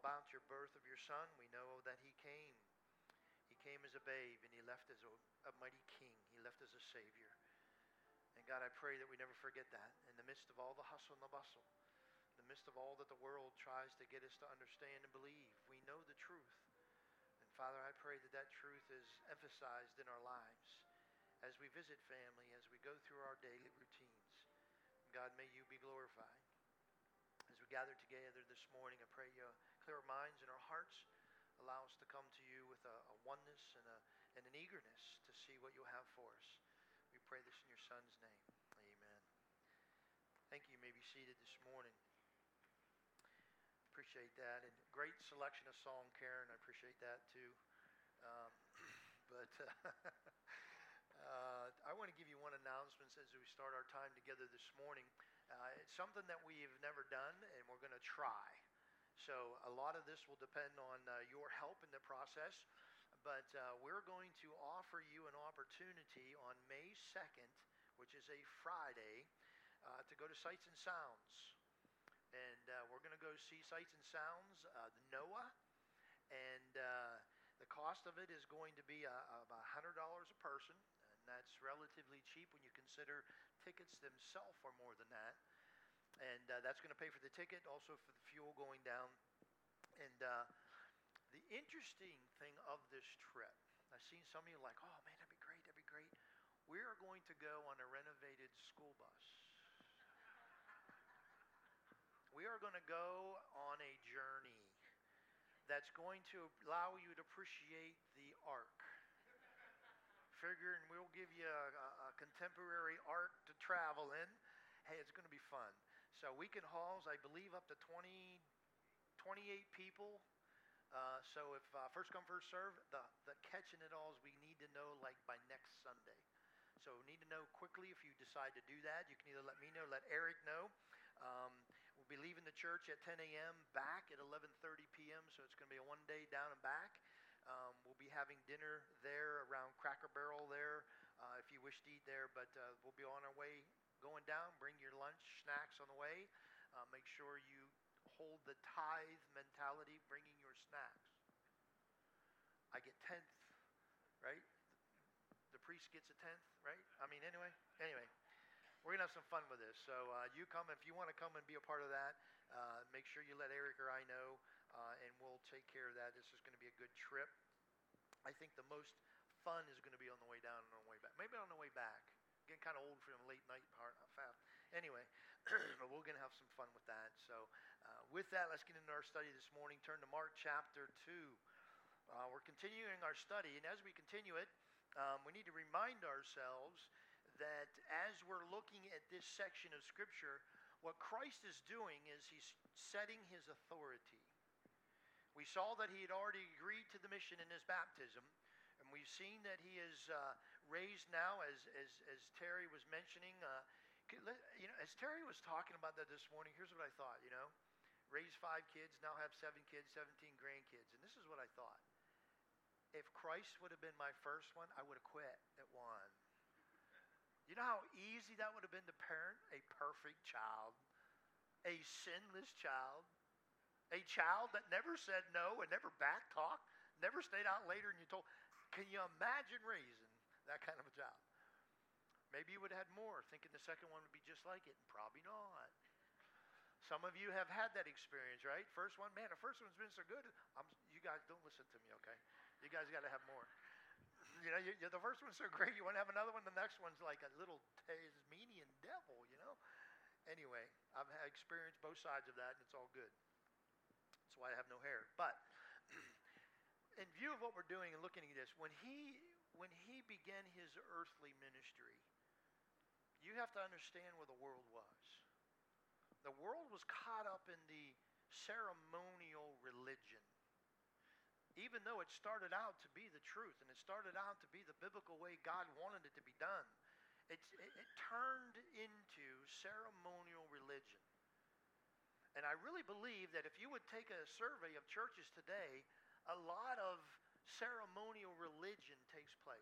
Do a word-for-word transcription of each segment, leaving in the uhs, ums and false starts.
about your birth of your son. We know that he came. He came as a babe, and he left as a, a mighty king. He left as a savior. And God, I pray that we never forget that in the midst of all the hustle and the bustle, in the midst of all that the world tries to get us to understand and believe. We know the truth. And Father, I pray that that truth is emphasized in our lives as we visit family, as we go through our daily routines. God, may you be glorified. As we gather together this morning, I pray you clear our minds and our hearts. Allow us to come to you with a, a oneness and, a, and an eagerness to see what you'll have for us. We pray this in your Son's name. Amen. Thank you. You may be seated this morning. Appreciate that. And great selection of song, Karen. I appreciate that too. Um, but uh, uh, I want to give you one announcement as we start our time together this morning. Uh, it's something that we've never done, and we're going to try. So a lot of this will depend on uh, your help in the process. But uh, we're going to offer you an opportunity on May second, which is a Friday, uh, to go to Sights and Sounds. And uh, we're going to go see Sights and Sounds, uh, the Noah. And uh, the cost of it is going to be uh, about one hundred dollars a person. And that's relatively cheap when you consider tickets themselves are more than that. And uh, that's going to pay for the ticket, also for the fuel going down. And uh, the interesting thing of this trip, I've seen some of you like, oh man, that'd be great, that'd be great. We are going to go on a renovated school bus. We are going to go on a journey that's going to allow you to appreciate the Ark. Figuring we'll give you a, a contemporary Ark to travel in. Hey, it's going to be fun. So Weekend Halls, I believe up to twenty, twenty-eight people. Uh, so if uh, first come, first serve, the, the catch in it all is we need to know like by next Sunday. So we need to know quickly if you decide to do that. You can either let me know, let Eric know. Um, we'll be leaving the church at ten a.m., back at eleven thirty p.m., so it's going to be a one day down and back. Um, we'll be having dinner there around Cracker Barrel there uh, if you wish to eat there, but uh, we'll be on our way going down. Bring your lunch, snacks on the way. Uh, make sure you hold the tithe mentality, bringing your snacks. I get tenth, right? The priest gets a tenth, right? I mean, anyway, anyway, we're going to have some fun with this. So uh, you come, if you want to come and be a part of that, uh, make sure you let Eric or I know, uh, and we'll take care of that. This is going to be a good trip. I think the most fun is going to be on the way down and on the way back. Maybe on the way back. Getting kind of old for the late night part. Anyway, but we're going to have some fun with that. So uh, with that, let's get into our study this morning. Turn to Mark chapter two. Uh, we're continuing our study, and as we continue it, um, we need to remind ourselves that as we're looking at this section of Scripture, what Christ is doing is he's setting his authority. We saw that he had already agreed to the mission in his baptism. And we've seen that he is uh, raised now, as, as as Terry was mentioning. Uh, you know, as Terry was talking about that this morning, here's what I thought. You know, raised five kids, now have seven kids, seventeen grandkids, and this is what I thought. If Christ would have been my first one, I would have quit at one. You know how easy that would have been to parent a perfect child, a sinless child, a child that never said no and never back-talked, never stayed out later and you told. Can you imagine raising that kind of a child? Maybe you would have had more, thinking the second one would be just like it, and probably not. Some of you have had that experience, right? First one, man, the first one's been so good. I'm, you guys don't listen to me, okay? You guys got to have more. You know, you, you, the first one's so great, you want to have another one. The next one's like a little Tasmanian devil, you know? Anyway, I've had experienced both sides of that, and it's all good. That's why I have no hair. But in view of what we're doing and looking at this, when he when he began his earthly ministry, you have to understand where the world was. The world was caught up in the ceremonial religion. Even though it started out to be the truth and it started out to be the biblical way God wanted it to be done, it, it, it turned into ceremonial religion. And I really believe that if you would take a survey of churches today, a lot of ceremonial religion takes place.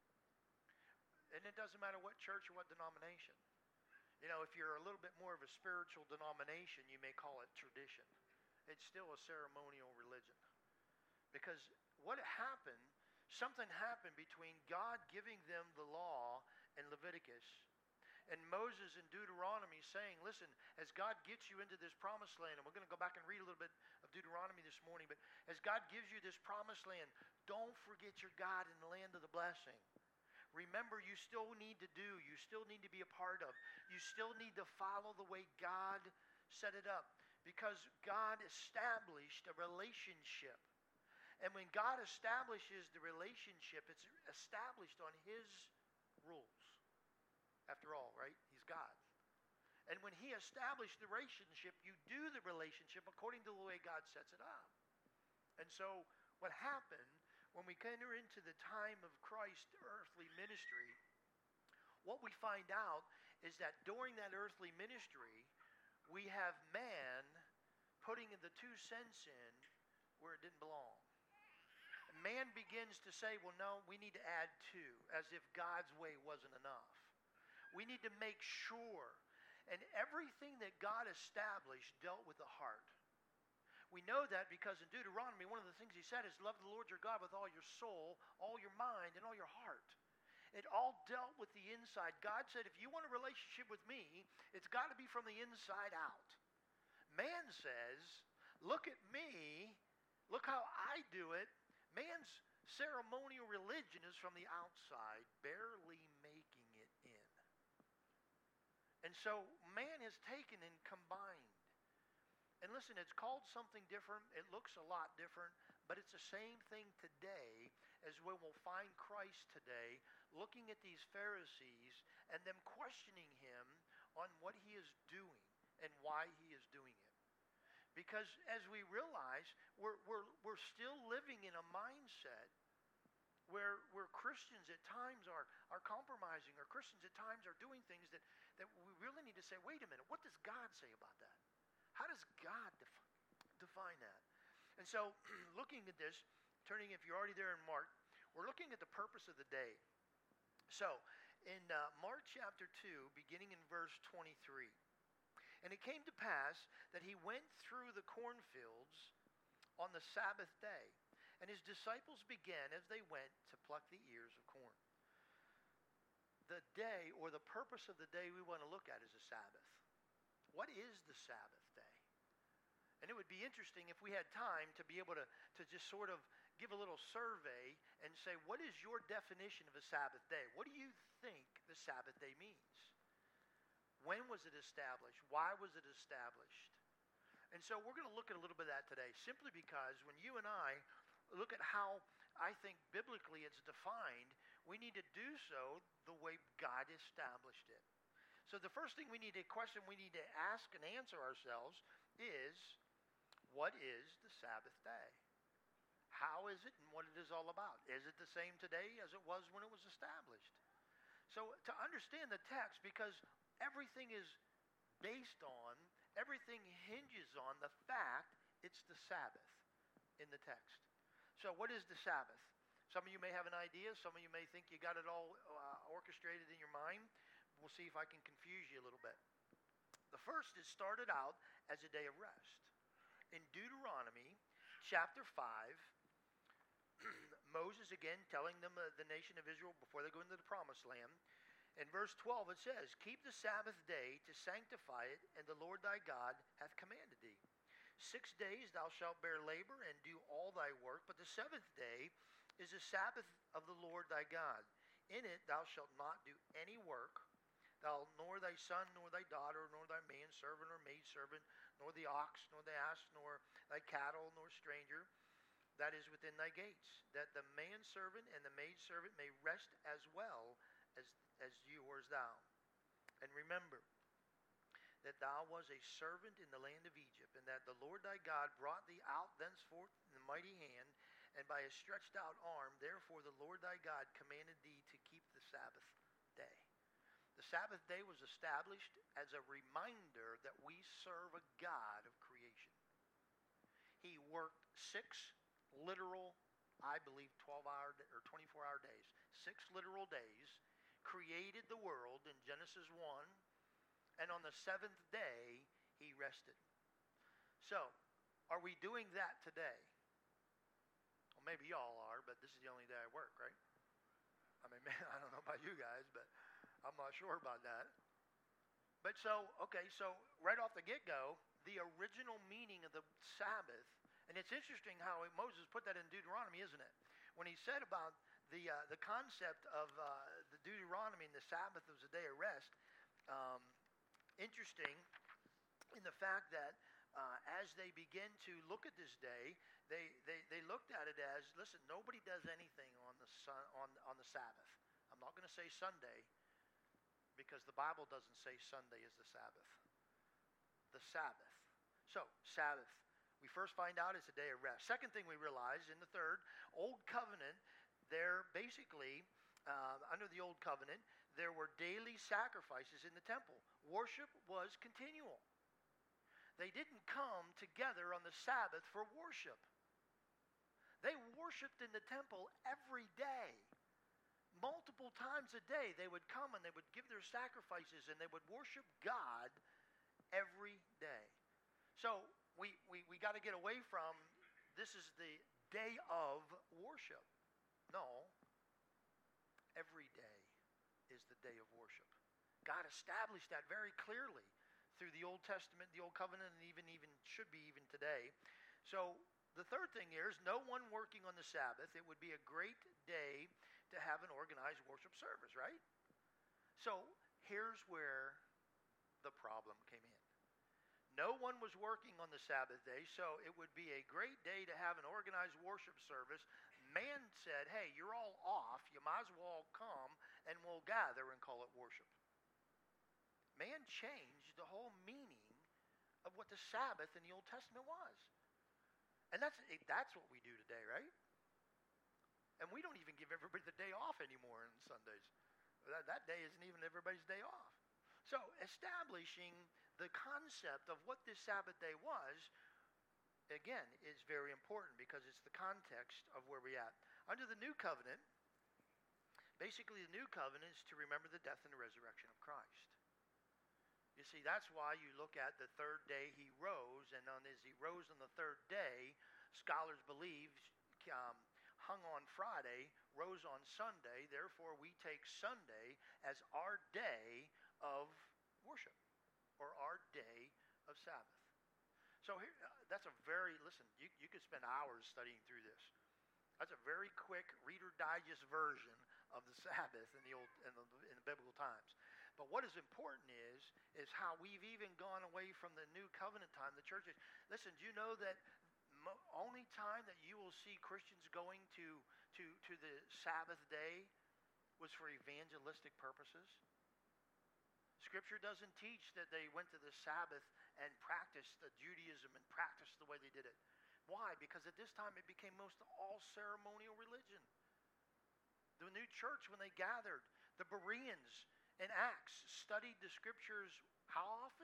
And it doesn't matter what church or what denomination. You know, if you're a little bit more of a spiritual denomination, you may call it tradition. it's still a ceremonial religion. Because what happened, something happened between God giving them the law in Leviticus and Moses in Deuteronomy saying, listen, as God gets you into this promised land, and we're going to go back and read a little bit of Deuteronomy this morning, but as God gives you this promised land, don't forget your God in the land of the blessing. Remember, you still need to do, you still need to be a part of, you still need to follow the way God set it up, because God established a relationship. And when God establishes the relationship, it's established on His rules. After all, right? He's God. And when He established the relationship, you do the relationship according to the way God sets it up. And so what happened when we enter into the time of Christ's earthly ministry, what we find out is that during that earthly ministry, we have man putting the two cents in where it didn't belong. Man begins to say, well, no, we need to add two, as if God's way wasn't enough. We need to make sure. And everything that God established dealt with the heart. We know that because in Deuteronomy, one of the things He said is, love the Lord your God with all your soul, all your mind, and all your heart. It all dealt with the inside. God said, if you want a relationship with me, it's got to be from the inside out. Man says, look at me, look how I do it. Man's ceremonial religion is from the outside, barely making it in. And so man has taken and combined. And listen, it's called something different. It looks a lot different, but it's the same thing today as when we'll find Christ today, looking at these Pharisees and them questioning Him on what He is doing and why He is doing it. Because as we realize, we're, we're, we're still living in a mindset where, where Christians at times are, are compromising, or Christians at times are doing things that, that we really need to say, wait a minute, what does God say about that? How does God defi- define that? And so looking at this, turning, if you're already there in Mark, we're looking at the purpose of the day. So in uh, Mark chapter two, beginning in verse twenty-three, and it came to pass that He went through the cornfields on the Sabbath day, and His disciples began as they went to pluck the ears of corn. The day, or the purpose of the day we want to look at, is the Sabbath. What is the Sabbath day? And it would be interesting if we had time to be able to, to just sort of give a little survey and say, what is your definition of a Sabbath day? What do you think the Sabbath day means? When was it established? Why was it established? And so we're going to look at a little bit of that today, simply because when you and I look at how I think biblically it's defined, we need to do so the way God established it. So the first thing we need to question, we need to ask and answer ourselves is, what is the Sabbath day? How is it and what it is all about? Is it the same today as it was when it was established? So to understand the text, because everything is based on, everything hinges on the fact it's the Sabbath in the text. So what is the Sabbath? Some of you may have an idea. Some of you may think you got it all uh, orchestrated in your mind. We'll see if I can confuse you a little bit. The first is started out as a day of rest. In Deuteronomy chapter five, Moses again telling them, uh, the nation of Israel, before they go into the promised land, in verse twelve it says, keep the Sabbath day to sanctify it, and the Lord thy God hath commanded thee. Six days thou shalt bear labor and do all thy work, but the seventh day is the Sabbath of the Lord thy God. In it thou shalt not do any work, thou nor thy son, nor thy daughter, nor thy manservant or maidservant, nor the ox, nor the ass, nor thy cattle, nor stranger that is within thy gates, that the manservant and the maidservant may rest as well as, as you or as thou. And remember that thou was a servant in the land of Egypt, and that the Lord thy God brought thee out thenceforth in the mighty hand, and by a stretched out arm. Therefore the Lord thy God commanded thee to keep the Sabbath day. The Sabbath day was established as a reminder that we serve a God of creation. He worked six literal, I believe, twelve-hour or twenty-four-hour days. Six literal days, created the world in Genesis one, and on the seventh day, He rested. So, Are we doing that today? Well, maybe y'all are, but this is the only day I work, right? I mean, man, I don't know about you guys, but I'm not sure about that. But so, okay, so right off the get-go, the original meaning of the Sabbath, and it's interesting how Moses put that in Deuteronomy, isn't it? When he said about the uh, the concept of uh, the Deuteronomy and the Sabbath was a day of rest, um, interesting in the fact that uh, as they begin to look at this day, they, they, they looked at it as, listen, nobody does anything on the sun, on, on the Sabbath. I'm not going to say Sunday, because the Bible doesn't say Sunday is the Sabbath. The Sabbath. So, Sabbath. We first find out it's a day of rest. Second thing we realize in the third, Old Covenant, there basically, uh, under the Old Covenant, there were daily sacrifices in the temple. Worship was continual. They didn't come together on the Sabbath for worship. They worshiped in the temple every day. Multiple times a day they would come and they would give their sacrifices and they would worship God every day. So we, we, we got to get away from this is the day of worship. No, every day is the day of worship. God established that very clearly through the Old Testament, the Old Covenant, and even, even should be even today. So the third thing here is no one working on the Sabbath. It would be a great day to have an organized worship service, right? So here's where the problem came in. No one was working on the Sabbath day, so it would be a great day to have an organized worship service. Man said, hey, you're all off. You might as well come and we'll gather and call it worship. Man changed the whole meaning of what the Sabbath in the Old Testament was. And that's that's what we do today, right? And we don't even give everybody the day off anymore on Sundays. That, that day isn't even everybody's day off. So establishing the concept of what this Sabbath day was, again, is very important because it's the context of where we're at. Under the New Covenant, basically the New Covenant is to remember the death and the resurrection of Christ. You see, that's why you look at the third day he rose, and on as he rose on the third day, scholars believe um, hung on Friday, rose on Sunday. Therefore, we take Sunday as our day of worship, or our day of Sabbath. So here, uh, that's a very, listen, you, you could spend hours studying through this. That's a very quick Reader Digest version of the Sabbath in the old in the, in the biblical times. But what is important is, is how we've even gone away from the New Covenant time, the churches. Listen, do you know that mo- only time that you will see Christians going to, to, to the Sabbath day was for evangelistic purposes? Scripture doesn't teach that they went to the Sabbath and practiced the Judaism and practiced the way they did it. Why? Because at this time it became most all ceremonial religion. The new church, when they gathered, the Bereans in Acts studied the Scriptures how often?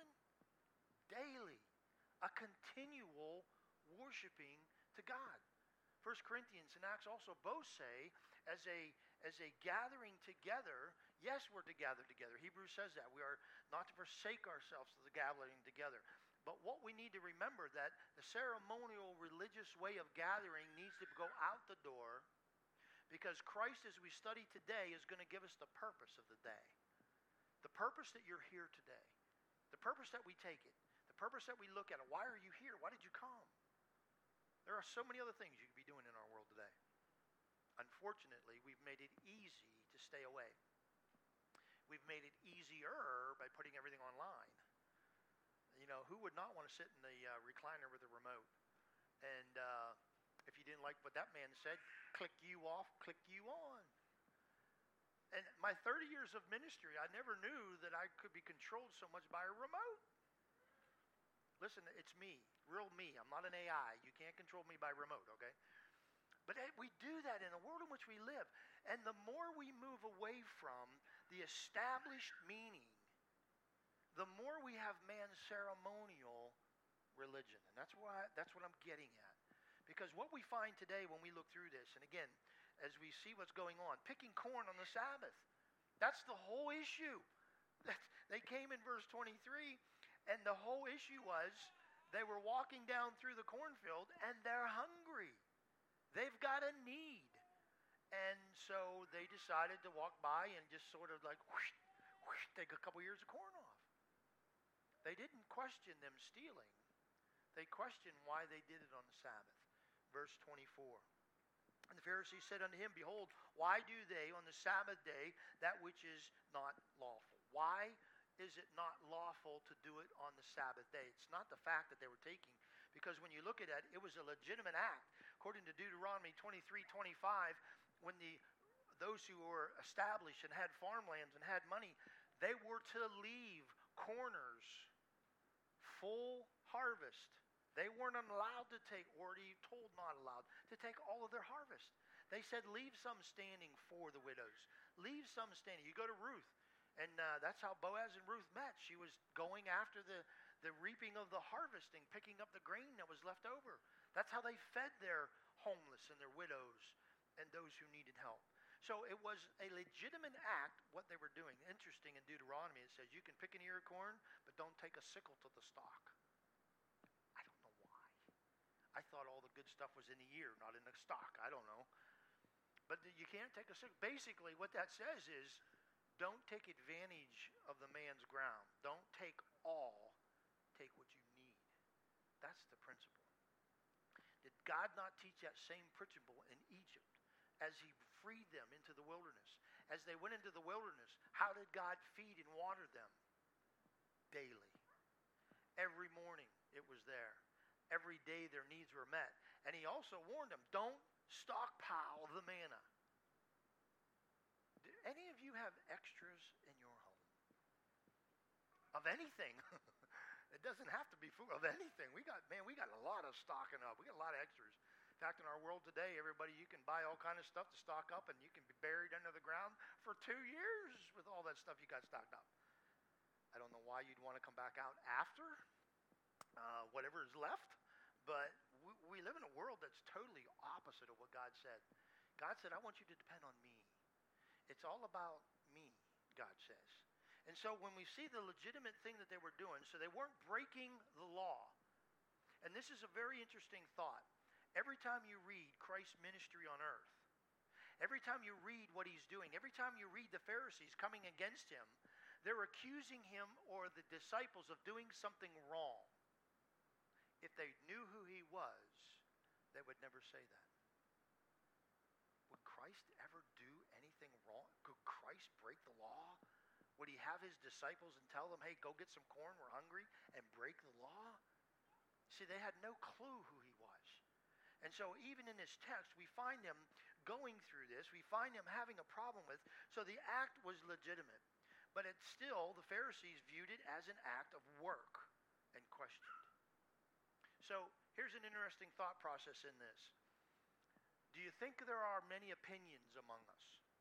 Daily. A continual worshiping to God. First Corinthians and Acts also both say, as a as a gathering together, yes, we're to gather together. Hebrews says that. We are not to forsake ourselves to the gathering together. But what we need to remember that the ceremonial religious way of gathering needs to go out the door, because Christ, as we study today, is going to give us the purpose of the day. The purpose that you're here today. The purpose that we take it. The purpose that we look at it. Why are you here? Why did you come? There are so many other things you could be doing in our world today. Unfortunately, we've made it easy to stay away. We've made it easier by putting everything online. You know, who would not want to sit in the uh, recliner with a remote? And uh, if you didn't like what that man said, click you off, click you on. And my thirty years of ministry, I never knew that I could be controlled so much by a remote. Listen, it's me, real me. I'm not an A I. You can't control me by remote, okay? But we do that in the world in which we live. And the more we move away from the established meaning, the more we have man's ceremonial religion. And that's why that's what I'm getting at. Because what we find today when we look through this, and again, as we see what's going on, picking corn on the Sabbath, that's the whole issue. That they came in verse twenty-three, and the whole issue was They were walking down through the cornfield and they're hungry. They've got a need. And so they decided to walk by and just sort of like whoosh, whoosh, take a couple ears of corn off. They didn't question them stealing. They questioned why they did it on the Sabbath. Verse twenty-four. And the Pharisees said unto him, Behold, why do they on the Sabbath day that which is not lawful? Why is it not lawful to do it on the Sabbath day? It's not the fact that they were taking, because when you look at it, it was a legitimate act. According to Deuteronomy twenty-three twenty-five, when the those who were established and had farmlands and had money, they were to leave corners full harvest. They weren't allowed to take, or told not allowed, to take all of their harvest. They said, leave some standing for the widows. Leave some standing. You go to Ruth, and uh, that's how Boaz and Ruth met. She was going after the, the reaping of the harvesting, picking up the grain that was left over. That's how they fed their homeless and their widows and those who needed help. So it was a legitimate act, what they were doing. Interesting, in Deuteronomy it says, you can pick an ear of corn, but don't take a sickle to the stalk. I don't know why. I thought all the good stuff was in the ear, not in the stalk. I don't know. But you can't take a sickle. Basically, what that says is, don't take advantage of the man's ground. Don't take all. Take what you need. That's the principle. Did God not teach that same principle in Egypt as he freed them into the wilderness? As they went into the wilderness, how did God feed and water them? Daily. Every morning it was there. Every day their needs were met. And he also warned them, don't stockpile the manna. Do any of you have extras in your home? Of anything. It doesn't have to be food, of anything. We got, man, we got a lot of stocking up. We got a lot of extras. In fact, in our world today, everybody, you can buy all kind of stuff to stock up, and you can be buried under the ground for two years with all that stuff you got stocked up. I don't know why you'd want to come back out after uh, whatever is left, but we, we live in a world that's totally opposite of what God said. God said, I want you to depend on me. It's all about me, God says. And so when we see the legitimate thing that they were doing, so they weren't breaking the law. And this is a very interesting thought. Every time you read Christ's ministry on earth, every time you read what he's doing, every time you read the Pharisees coming against him, they're accusing him or the disciples of doing something wrong. If they knew who he was, they would never say that. Would Christ ever do anything wrong? Could Christ break the law? Would he have his disciples and tell them, hey, go get some corn, we're hungry, and break the law? See, they had no clue who he was. And so even in this text, we find them going through this. We find them having a problem with. So the act was legitimate. But it's still, the Pharisees viewed it as an act of work and questioned. So here's an interesting thought process in this. Do you think there are many opinions among us?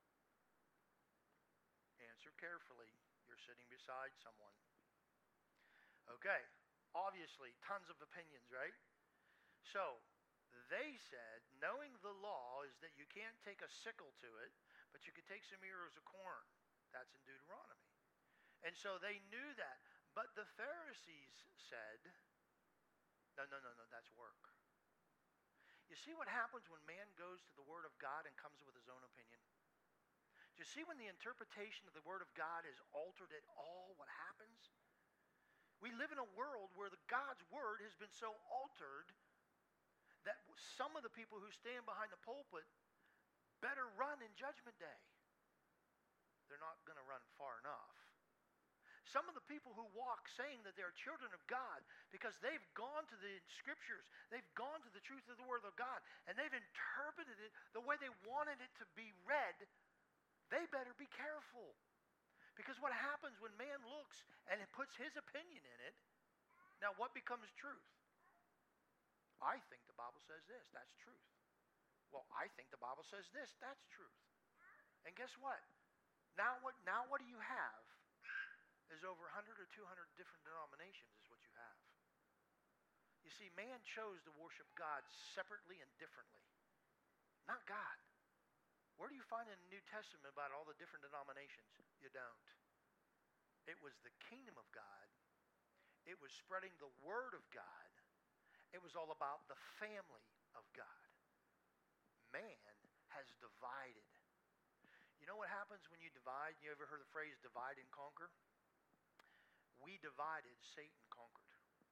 Answer carefully. You're sitting beside someone. Okay, obviously, tons of opinions, right? So, they said, knowing the law is that you can't take a sickle to it, but you could take some ears of corn. That's in Deuteronomy. And so they knew that. But the Pharisees said, no, no, no, no, that's work. You see what happens when man goes to the Word of God and comes with his own opinion? Do you see when the interpretation of the Word of God is altered at all, what happens? We live in a world where the God's Word has been so altered that some of the people who stand behind the pulpit better run in Judgment Day. They're not going to run far enough. Some of the people who walk saying that they're children of God because they've gone to the Scriptures, they've gone to the truth of the Word of God, and they've interpreted it the way they wanted it to be read, they better be careful. Because what happens when man looks and it puts his opinion in it, now what becomes truth? I think the Bible says this, that's truth. Well, I think the Bible says this, that's truth. And guess what? Now what, now what do you have? Is over one hundred or two hundred different denominations is what you have. You see, man chose to worship God separately and differently. Not God. Where do you find in the New Testament about all the different denominations? You don't. It was the kingdom of God. It was spreading the word of God It was all about the family of God. Man has divided. You know what happens when you divide? You ever heard the phrase divide and conquer? We divided, Satan conquered.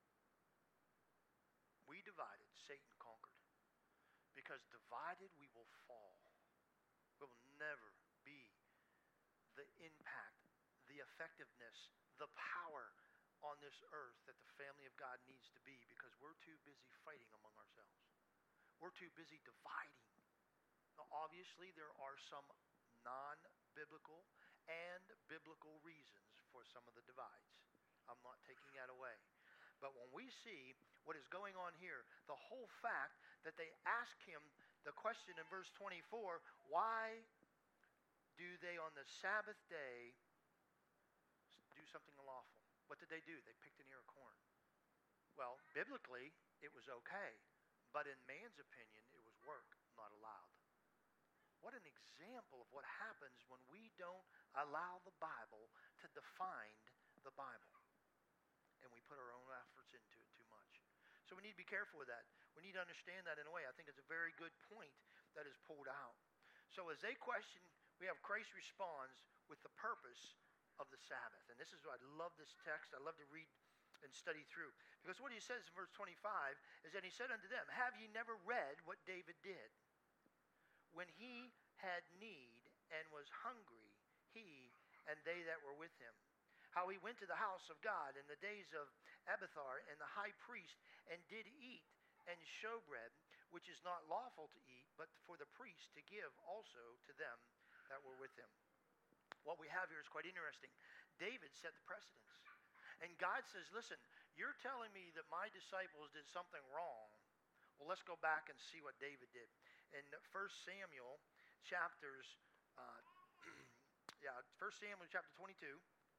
We divided, Satan conquered. Because divided we will fall. We will never be the impact, the effectiveness, the power on this earth that the family of God needs to be, because we're too busy fighting among ourselves. We're too busy dividing. Now, obviously, there are some non-biblical and biblical reasons for some of the divides. I'm not taking that away. But when we see what is going on here, the whole fact that they ask him the question in verse twenty-four, why do they on the Sabbath day do something unlawful? What did they do? They picked an ear of corn. Well, biblically, it was okay. But in man's opinion, it was work, not allowed. What an example of what happens when we don't allow the Bible to define the Bible. And we put our own efforts into it too much. So we need to be careful with that. We need to understand that in a way. I think it's a very good point that is pulled out. So as they question, we have Christ responds with the purpose of the Sabbath. And this is why I love this text. I love to read and study through. Because what he says in verse twenty-five is that he said unto them, have ye never read what David did? When he had need and was hungry, he and they that were with him. How he went to the house of God in the days of Abiathar and the high priest, and did eat and showbread, which is not lawful to eat, but for the priest to give also to them that were with him. What we have here is quite interesting. David set the precedence. And God says, listen, you're telling me that my disciples did something wrong. Well, let's go back and see what David did. In First Samuel chapters, uh, yeah, First Samuel chapter twenty-two,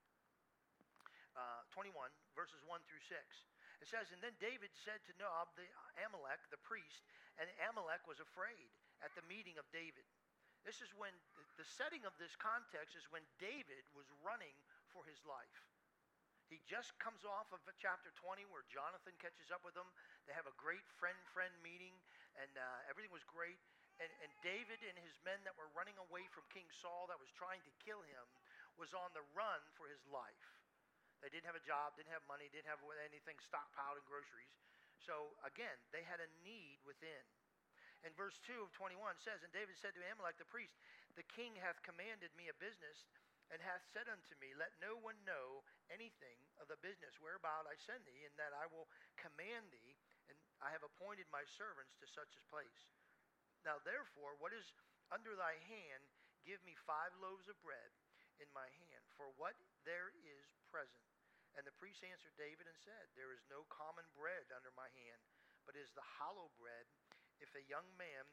uh, twenty-one, verses one through six. It says, and then David said to Noab the Amalek, the priest, and Amalek was afraid at the meeting of David. This is when, the setting of this context is when David was running for his life. He just comes off of chapter twenty where Jonathan catches up with him. They have a great friend-friend meeting, and uh, everything was great. And, and David and his men that were running away from King Saul that was trying to kill him was on the run for his life. They didn't have a job, didn't have money, didn't have anything stockpiled in groceries. So again, they had a need within. And verse two of twenty-one says, and David said to Amalek the priest, the king hath commanded me a business, and hath said unto me, let no one know anything of the business whereabout I send thee, and that I will command thee, and I have appointed my servants to such a place. Now therefore, what is under thy hand, give me five loaves of bread in my hand, for what there is present. And the priest answered David and said, there is no common bread under my hand, but is the hollow bread, if a young man,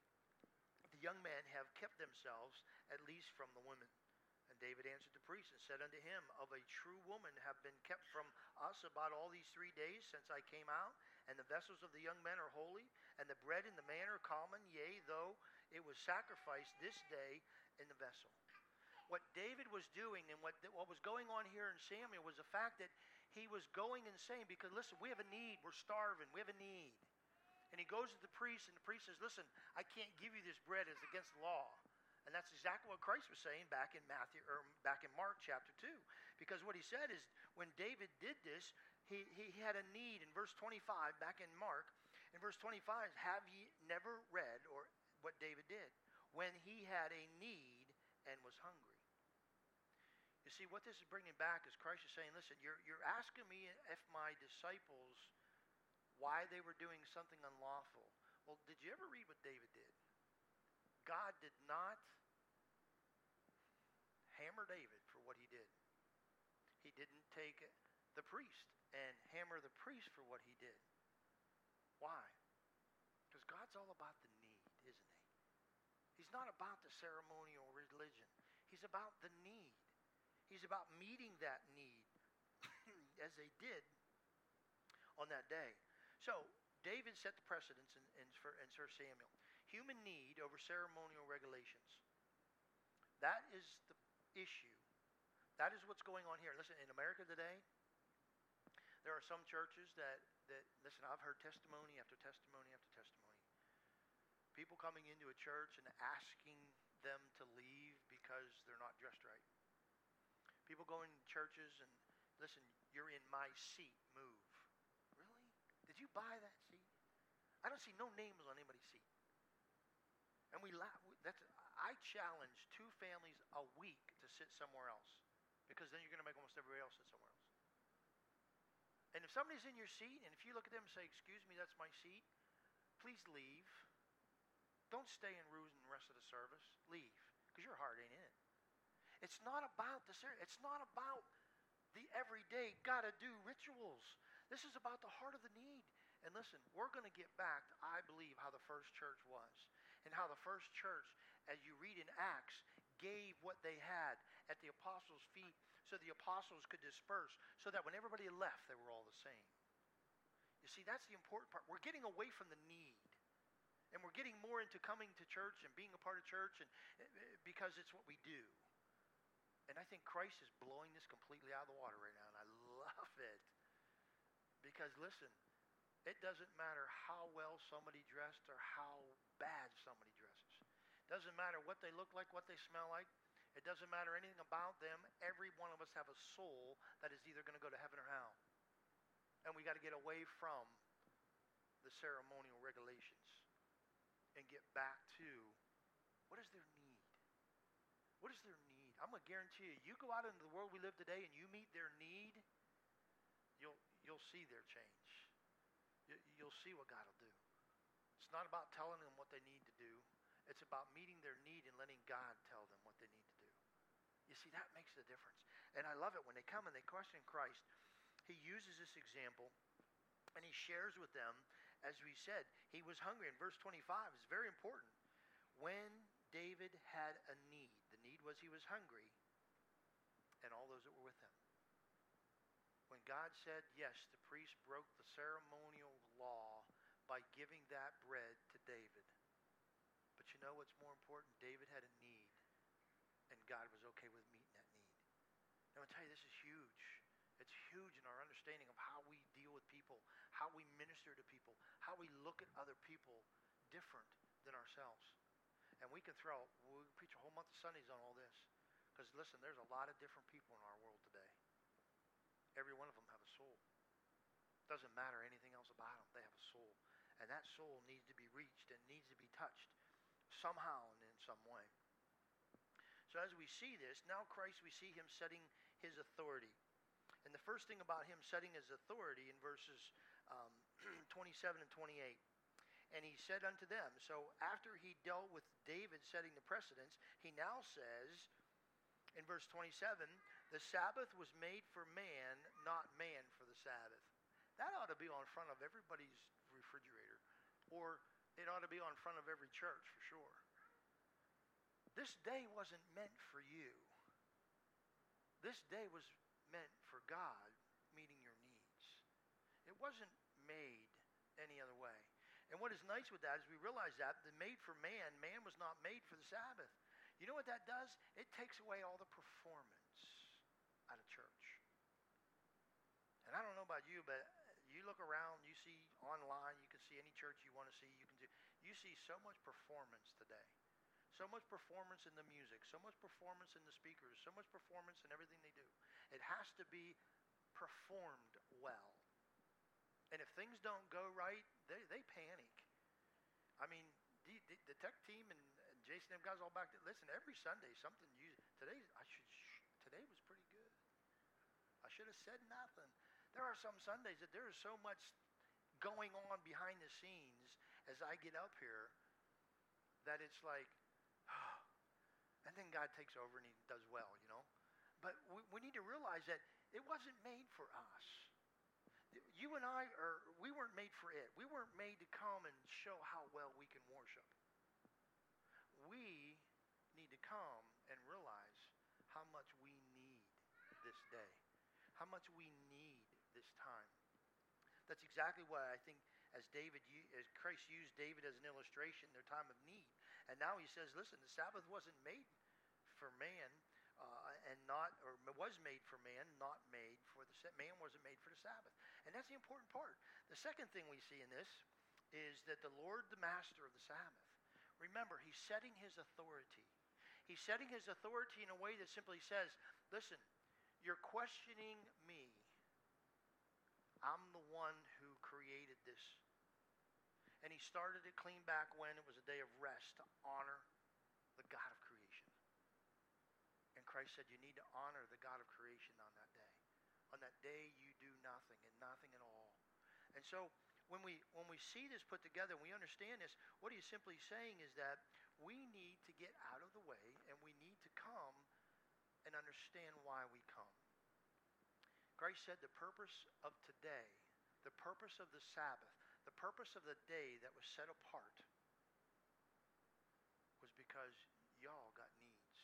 the young men have kept themselves at least from the women. And David answered the priest and said unto him, of a true woman have been kept from us about all these three days since I came out, and the vessels of the young men are holy, and the bread in the manner common, yea, though it was sacrificed this day in the vessel. What David was doing and what, what was going on here in Samuel was the fact that he was going and saying, because listen, we have a need, we're starving, we have a need. And he goes to the priest, and the priest says, listen, I can't give you this bread, it's against the law. And that's exactly what Christ was saying back in Matthew or back in Mark chapter two. Because what he said is when David did this, he, he had a need in verse twenty-five, back in Mark. In verse twenty-five, have ye never read or what David did when he had a need and was hungry? You see, what this is bringing back is Christ is saying, listen, you're, you're asking me if my disciples, why they were doing something unlawful. Well, did you ever read what David did? God did not hammer David for what he did. He didn't take the priest and hammer the priest for what he did. Why? Because God's all about the need, isn't he? He's not about the ceremonial religion. He's about the need. He's about meeting that need as they did on that day. So David set the precedence in, in, in First Samuel. Human need over ceremonial regulations. That is the issue. That is what's going on here. Listen, in America today, There are some churches that, that listen, I've heard testimony after testimony after testimony. People coming into a church and asking them to leave because they're not dressed right. People going to churches and, listen, you're in my seat, move. Really? Did you buy that seat? I don't see no names on anybody's seat. And we laugh. That's, I challenge two families a week to sit somewhere else, because then you're going to make almost everybody else sit somewhere else. And if somebody's in your seat, and if you look at them and say, excuse me, that's my seat, please leave. Don't stay and ruin the rest of the service. Leave, because your heart ain't in it. It's not about the ser- It's not about the everyday gotta do rituals. This is about the heart of the need. And listen, we're going to get back to, I believe, how the first church was. And how the first church, as you read in Acts, gave what they had at the apostles' feet so the apostles could disperse, so that when everybody left, they were all the same. You see, that's the important part. We're getting away from the need. And we're getting more into coming to church and being a part of church and because it's what we do. And I think Christ is blowing this completely out of the water right now, and I love it. Because listen, it doesn't matter how well somebody dressed or how bad somebody dresses. It doesn't matter what they look like, what they smell like. It doesn't matter anything about them. Every one of us have a soul that is either going to go to heaven or hell. And we got to get away from the ceremonial regulations and get back to, what is their need? What is their need? I'm going to guarantee you, you go out into the world we live today and you meet their need, you'll you'll see their change. You, you'll see what God will do. It's not about telling them what they need to do. It's about meeting their need and letting God tell them what they need to do. You see, that makes the difference. And I love it when they come and they question Christ. He uses this example and he shares with them, as we said, he was hungry. In verse twenty-five, it's very important. When David had a need, the need was he was hungry, and all those that were with him. When God said, yes, the priest broke the ceremonial law by giving that bread to David. But you know what's more important? David had a need, and God was okay with meeting that need. And I'll tell you, this is huge. It's huge in our understanding of how we deal with people, how we minister to people, how we look at other people different than ourselves. And we can throw, we preach a whole month of Sundays on all this. Because listen, there's a lot of different people in our world today. Every one of them have a soul. Doesn't matter anything else about them. They have a soul. And that soul needs to be reached and needs to be touched somehow and in some way. So as we see this, now Christ, we see him setting his authority. And the first thing about him setting his authority in verses um, twenty-seven and twenty-eight. And he said unto them, so after he dealt with David setting the precedence, he now says in verse twenty-seven, the Sabbath was made for man, not man for the Sabbath. That ought to be on front of everybody's refrigerator. Or it ought to be on front of every church for sure. This day wasn't meant for you. This day was meant for God meeting your needs. It wasn't made any other way. And what is nice with that is we realize that the made for man, man was not made for the Sabbath. You know what that does? It takes away all the performance out of church. And I don't know about you, but you look around, you see online, you can see any church you want to see, you can do, you see so much performance today. So much performance in the music, so much performance in the speakers, so much performance in everything they do. It has to be performed well. And if things don't go right, they, they panic. I mean, the, the, the tech team and, and Jason and them guys all back there, listen, every Sunday something you, today, I should, today was pretty good. I should have said nothing. There are some Sundays that there is so much going on behind the scenes as I get up here that it's like, oh, and then God takes over and he does well, you know. But we, we need to realize that it wasn't made for us. You and I, are, we weren't made for it. We weren't made to come and show how well we can worship. We need to come and realize how much we need this day, how much we need this time. That's exactly why I think as David, as Christ used David as an illustration in their time of need. And now he says, listen, the Sabbath wasn't made for man, uh, and not, or was made for man, not made for the Sabbath. Man wasn't made for the Sabbath. And that's the important part. The second thing we see in this is that the Lord, the master of the Sabbath, remember, he's setting his authority. He's setting his authority in a way that simply says, listen, you're questioning me. I'm the one who created this. And he started it clean back when it was a day of rest to honor the God of creation. And Christ said you need to honor the God of creation on that day. On that day you do nothing and nothing at all. And so when we when we see this put together and we understand this, what he's simply saying is that we need to get out of the way and we need to come and understand why we come. Christ said the purpose of today, the purpose of the Sabbath, the purpose of the day that was set apart was because y'all got needs.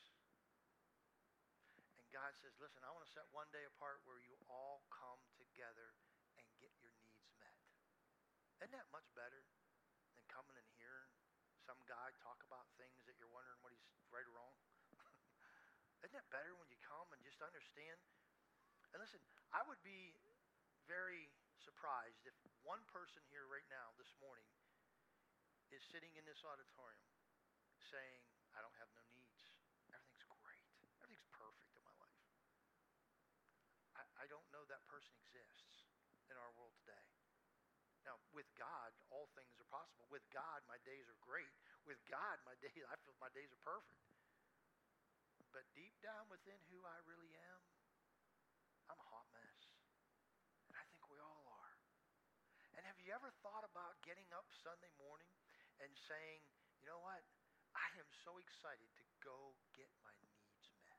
And God says, listen, I want to set one day apart where you all come together and get your needs met. Isn't that much better than coming and hearing some guy talk about things that you're wondering what he's right or wrong? Isn't that better when you come and just understand? And listen, I would be very surprised if one person here right now this morning is sitting in this auditorium saying, I don't have no needs. Everything's great. Everything's perfect in my life. I, I don't know that person exists in our world today. Now, with God, all things are possible. With God, my days are great. With God, my days, I feel my days are perfect. But deep down within who I really am, I'm a hot mess. And I think we all are. And have you ever thought about getting up Sunday morning and saying, you know what? I am so excited to go get my needs met.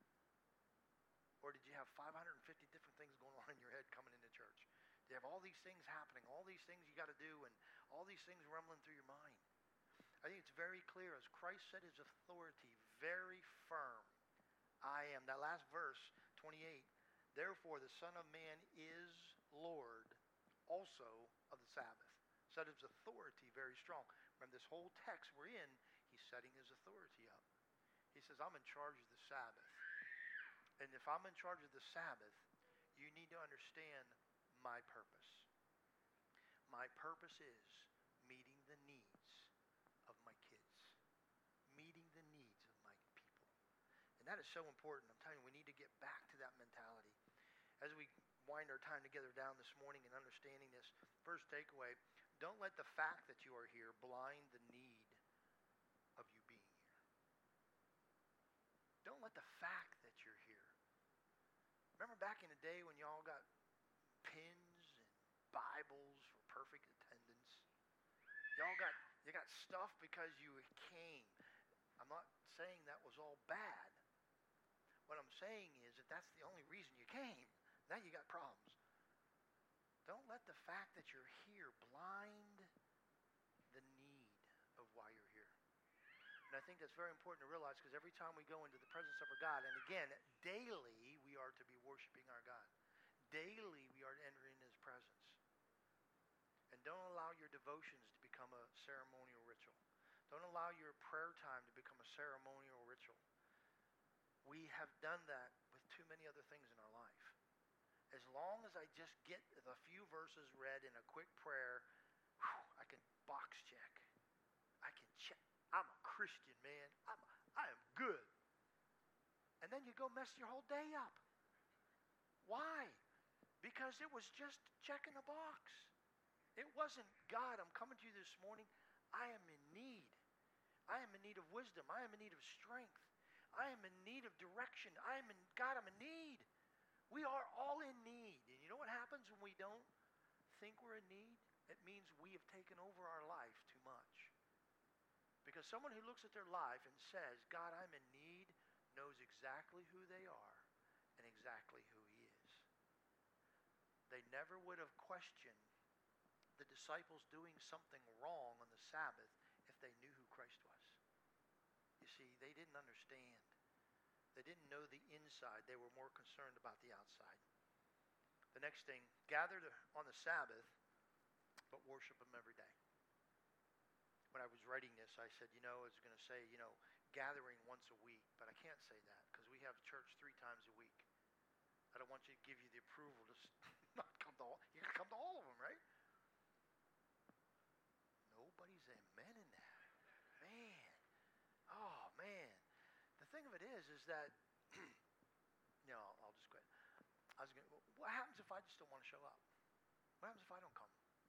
Or did you have five hundred fifty different things going on in your head coming into church? Do you have all these things happening, all these things you got to do, and all these things rumbling through your mind? I think it's very clear as Christ set his authority very firm. I am. That last verse, twenty-eight. Therefore, the Son of Man is Lord also of the Sabbath. Set his authority very strong. Remember, this whole text we're in, he's setting his authority up. He says, I'm in charge of the Sabbath. And if I'm in charge of the Sabbath, you need to understand my purpose. My purpose is meeting the needs of my kids. Meeting the needs of my people. And that is so important. I'm telling you, we need to get back to that mentality. As we wind our time together down this morning and understanding this, first takeaway, don't let the fact that you are here blind the need of you being here. Don't let the fact that you're here. Remember back in the day when y'all got pins and Bibles for perfect attendance? Y'all got, you got stuff because you came. I'm not saying that was all bad. What I'm saying is that that's the only reason you came. Now you got problems. Don't let the fact that you're here blind the need of why you're here. And I think that's very important to realize because every time we go into the presence of our God, and again, daily we are to be worshiping our God. Daily we are to enter into his presence. And don't allow your devotions to become a ceremonial ritual. Don't allow your prayer time to become a ceremonial ritual. We have done that with too many other things in our life. As long as I just get a few verses read in a quick prayer, whew, I can box check. I can check. I'm a Christian, man. I'm, I am good. And then you go mess your whole day up. Why? Because it was just checking a box. It wasn't, God, I'm coming to you this morning. I am in need. I am in need of wisdom. I am in need of strength. I am in need of direction. I am in, God, I'm in need. We are all in need. And you know what happens when we don't think we're in need? It means we have taken over our life too much. Because someone who looks at their life and says, God, I'm in need, knows exactly who they are and exactly who he is. They never would have questioned the disciples doing something wrong on the Sabbath if they knew who Christ was. You see, they didn't understand. They didn't know the inside. They were more concerned about the outside. The next thing, gather on the Sabbath, but worship him every day. When I was writing this, I said, you know, it's going to say, you know, gathering once a week, but I can't say that because we have church three times a week. I don't want you to give you the approval to not come to all. You can come to all of them, right? Nobody's amen in that. Man. Oh, man. The thing of it is, is that, you know, I'll just quit. I was going to, what happens if I just don't want to show up? What happens if I don't come?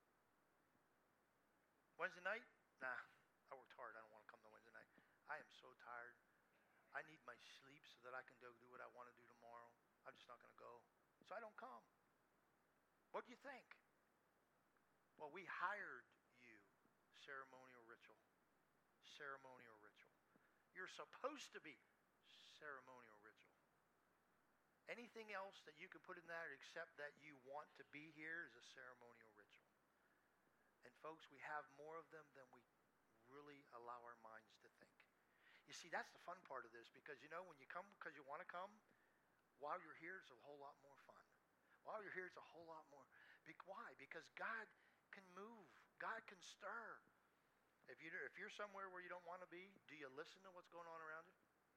Wednesday night? Nah, I worked hard. I don't want to come to Wednesday night. I am so tired. I need my sleep so that I can go do what I want to do tomorrow. I'm just not going to go. So I don't come. What do you think? Well, we hired you. Ceremonial ritual. Ceremonial ritual. You're supposed to be ceremonial ritual. Anything else that you can put in that except that you want to be here is a ceremonial ritual. And folks, we have more of them than we really allow our minds to think. You see, that's the fun part of this because, you know, when you come because you want to come, while you're here, it's a whole lot more fun. While you're here, it's a whole lot more. Be- why? Because God can move. God can stir. If, you, if you're somewhere where you don't want to be, do you listen to what's going on around you?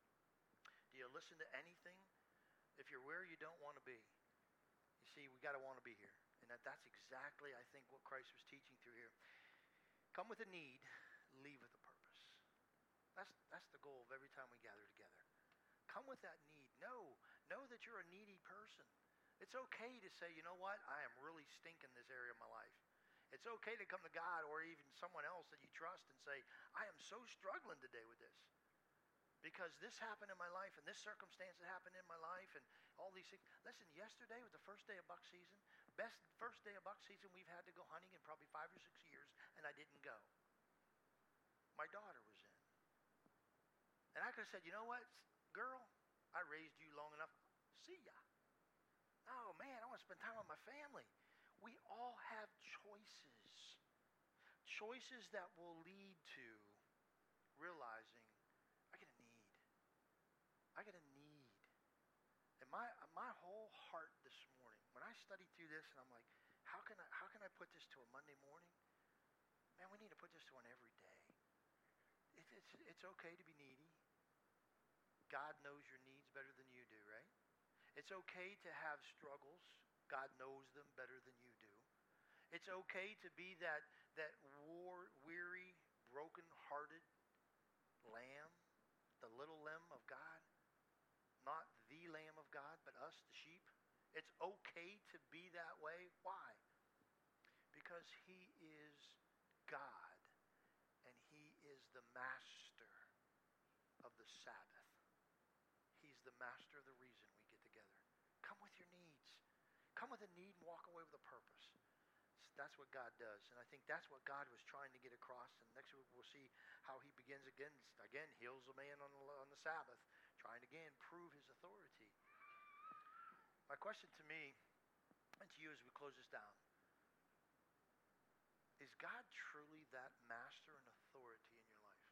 Do you listen to anything? If you're where you don't want to be, you see, we got to want to be here. And that, that's exactly, I think, what Christ was teaching through here. Come with a need, leave with a purpose. That's, that's the goal of every time we gather together. Come with that need. Know, know that you're a needy person. It's okay to say, you know what, I am really stinking this area of my life. It's okay to come to God or even someone else that you trust and say, I am so struggling today with this. Because this happened in my life and this circumstance that happened in my life and all these things. Listen, yesterday was the first day of buck season. Best first day of buck season we've had to go hunting in probably five or six years, and I didn't go. My daughter was in. And I could have said, you know what, girl, I raised you long enough. See ya. Oh, man, I want to spend time with my family. We all have choices. Choices that will lead to realizing I get a need. I get a need. And my my whole heart this morning, when I studied through this, and I'm like, how can I how can I put this to a Monday morning? Man, we need to put this to one every day. It, it's it's okay to be needy. God knows your needs better than you do, right? It's okay to have struggles. God knows them better than you do. It's okay to be that that war, weary, broken-hearted lamb, the little lamb of God, not the lamb of God, but us, the sheep. It's okay to be that way. Why? Because he is God, and he is the master of the Sabbath. He's the master of the reason we get together. Come with your needs. Come with a need and walk away with a purpose. That's what God does. And I think that's what God was trying to get across. And next week we'll see how he begins again. Again, heals a man on the, on the Sabbath. Trying to, again, prove his authority. My question to me and to you as we close this down. Is God truly that master and authority in your life?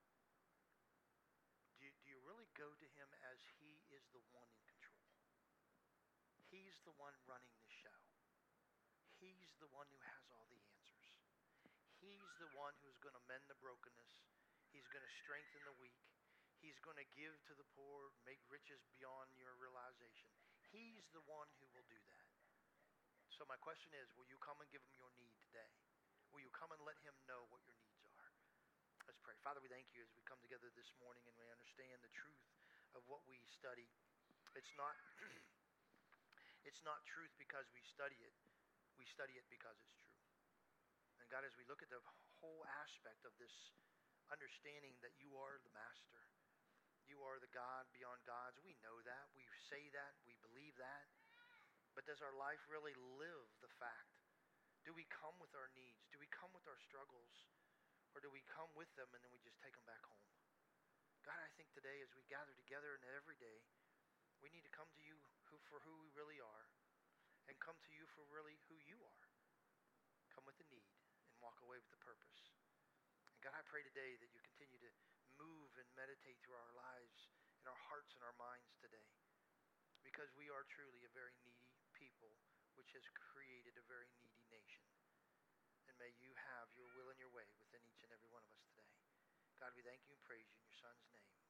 Do you, do you really go to him as he is the one in control? He's the one running the show. He's the one who has all the answers. He's the one who's going to mend the brokenness. He's going to strengthen the weak. He's going to give to the poor, make riches beyond your realization. He's the one who will do that. So my question is, will you come and give him your need today? Will you come and let him know what your needs are? Let's pray. Father, we thank you as we come together this morning and we understand the truth of what we study. It's not, it's not truth because we study it. We study it because it's true. And God, as we look at the whole aspect of this understanding that you are the master, you are the God beyond gods, we know that, we say that, we believe that, but does our life really live the fact? Do we come with our needs? Do we come with our struggles? Or do we come with them and then we just take them back home? God, I think today as we gather together and every day, we need to come to you who, for who we really are, and come to you for really who you are. Come with the need and walk away with the purpose. And God, I pray today that you continue to move and meditate through our lives, in our hearts and our minds today. Because we are truly a very needy people, which has created a very needy nation. And may you have your will and your way within each and every one of us today. God, we thank you and praise you in your Son's name.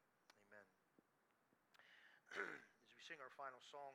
as we sing our final song